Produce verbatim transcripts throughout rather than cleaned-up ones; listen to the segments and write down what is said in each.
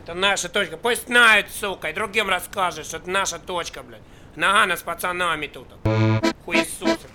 Это наша точка. Пусть знают, сука, и другим расскажешь, что это наша точка, блядь. Нагано с пацанами тут. Хуесосы.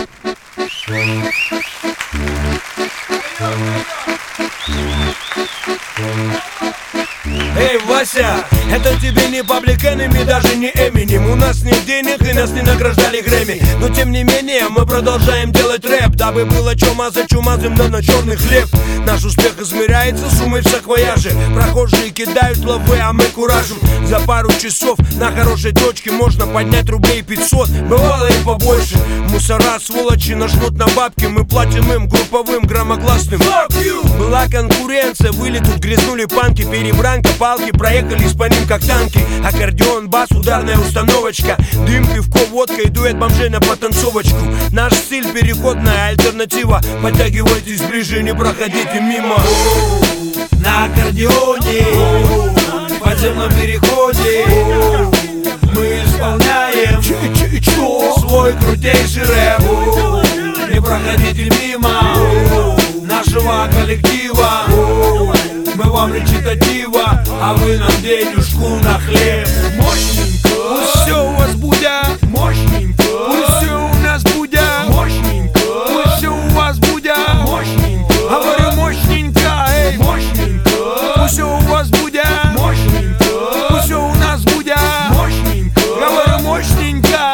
Эй, Вася, это тебе не Public Enemy, даже не Eminem. У нас нет денег и нас не награждали Грэмми. Но тем не менее мы продолжаем делать рэп, дабы было чё мазать чумазым, да на черный хлеб. Наш успех измеряется суммой в саквояже. Прохожие кидают лавы, а мы куражим. За пару часов на хорошей точке можно поднять рублей пятьсот, бывало и побольше. Мусора, сволочи нажмут на бабки, мы платим им групповым громогласным. Была конкуренция, выли тут грязнули панки, перебранка, палки, проехались по ним как танки. Аккордеон, бас, ударная установочка, дым, пивко, водка и дуэт бомжей на потанцовочку. Наш стиль переходная альтернатива. Подтягивайтесь ближе, не проходите мимо. На аккордеоне, в подземном переходе мы исполняем свой крутейший рэп. Не проходите мимо нашего коллектива. Мы вам речитатива, а вы нам денежку на хлеб. Мощненько, пусть все у вас будет. Мощненько, пусть все у нас будет. Мощненько, пусть все у вас будет. Мощненько, говорю мощненько, эй. Мощненько, пусть все у вас будет. Мощненько, пусть все у нас будет. Мощненько, говорю мощненько.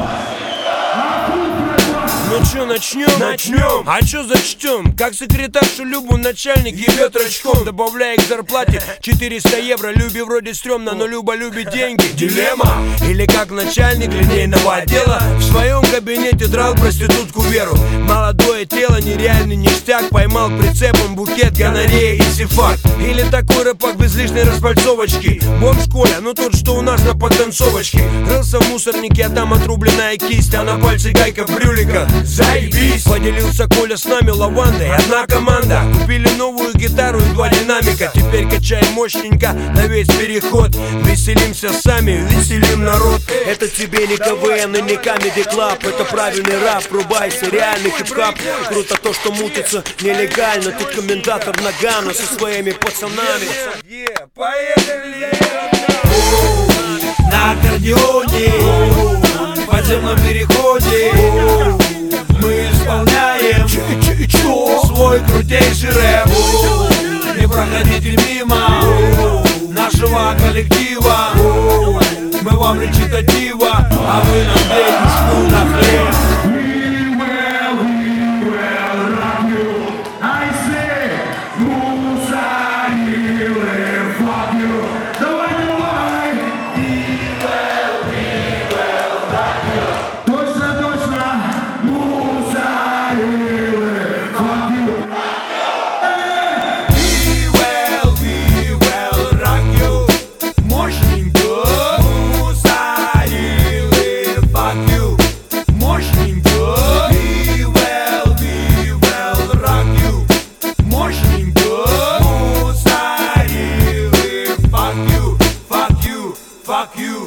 Ну чё, начнем? Начнем. А чё зачтем? Как секретаршу Любу начальник ебет рачком, добавляя к зарплате четыреста евро. Любе вроде стрёмно, но Люба любит деньги. Дилемма. Или как начальник линейного отдела в своем кабинете драл проститутку Веру. Молодое тело, нереальный ништяк, поймал прицепом букет гонорея и сифак. Или такой рэпак без лишней распальцовочки. Бомж Коля, ну тот, что у нас на потанцовочке. Рылся в мусорнике, а там отрубленная кисть, а на пальце гайка в брюликах. Заебись! Поделился Коля с нами лавандой, одна команда. Купили новую гитару и два динамика. Теперь качаем мощненько на весь переход. Веселимся сами, веселим народ. Это тебе не КВН и не Comedy Club. Это правильный рэп, врубайся, реальный хип-хап. Круто то, что мутится нелегально. Тут комментатор Нагано со своими пацанами. Yeah, поехали! На аккордеоне, в подземном переходе мы исполняем свой крутейший рэп. Не проходите мимо нашего коллектива. Мы вам речитатива, а вы нам денежку на хлеб. Fuck you.